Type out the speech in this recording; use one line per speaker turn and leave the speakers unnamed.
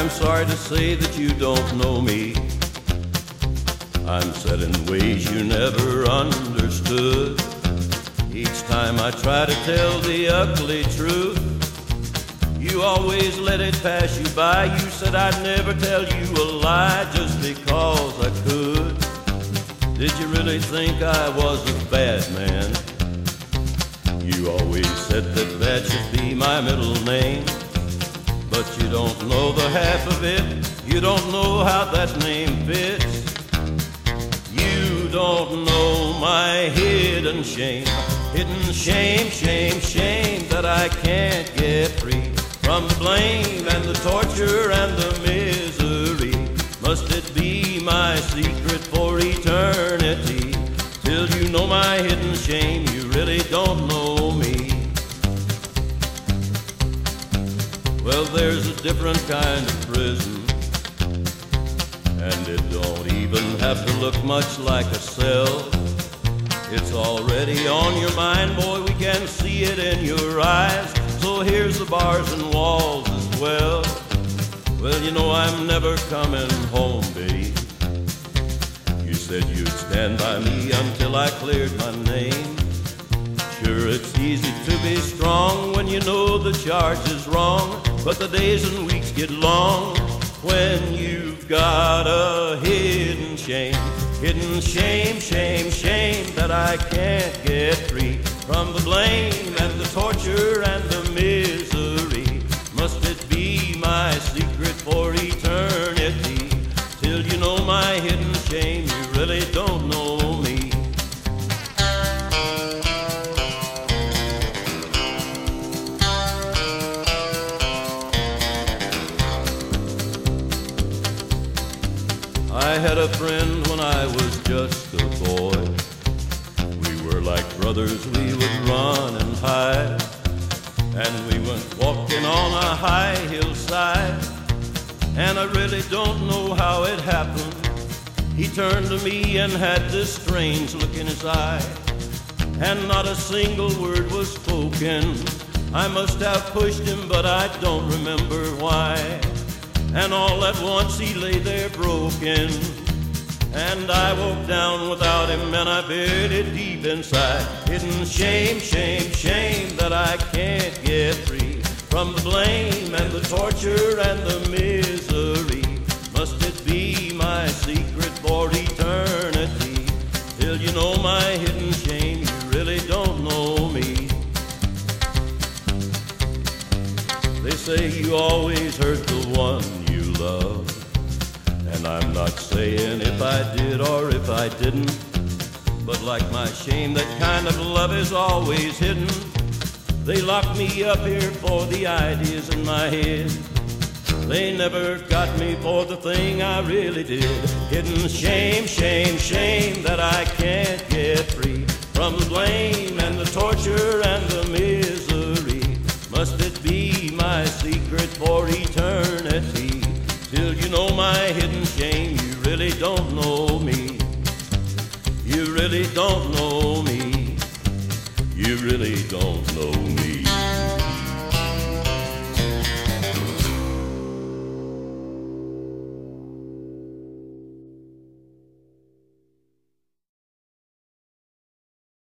I'm sorry to say that you don't know me. I'm set in ways you never understood. Each time I try to tell the ugly truth, you always let it pass you by. You said I'd never tell you a lie just because I could. Did you really think I was a bad man? You always said that that should be my middle name, but you don't know the half of it. You don't know how that name fits. You don't know my hidden shame. Hidden shame, shame, shame that I can't get free from the blame and the torture and the misery. Must it be my secret for eternity? Till you know my hidden shame, you really don't know me. Well, there's a different kind of prison, and it don't even have to look much like a cell. It's already on your mind, boy, we can see it in your eyes. So here's the bars and walls as well. Well, you know I'm never coming home, babe. You said you'd stand by me until I cleared my name. Sure, it's easy to be strong when you know the charge is wrong, but the days and weeks get long when you've got a hidden shame. Hidden shame, shame, shame that I can't get free from the blame and the torture and the misery. Must it be my secret for eternity? Till you know my hidden shame, you really don't know me. I had a friend when I was just a boy. We were like brothers, we would run and hide, and we went walking on a high hillside. And I really don't know how it happened. He turned to me and had this strange look in his eye, and not a single word was spoken. I must have pushed him, but I don't remember why. And all at once he lay there broken, and I woke down without him, and I buried it deep inside. Hidden shame, shame, shame that I can't get free from the blame and the torture and the misery. Must it be my secret for eternity? Till you know my hidden shame, you really don't know me. They say you always hurt the one you love, and I'm not saying if I did or if I didn't, but like my shame, that kind of love is always hidden. They locked me up here for the ideas in my head. They never got me for the thing I really did. Hidden shame, shame, shame that I can't get free from the blame and the torture and the misery. Must it be my secret for eternity? Till you know my hidden shame, you really don't know me. You really don't know me. You really don't know me.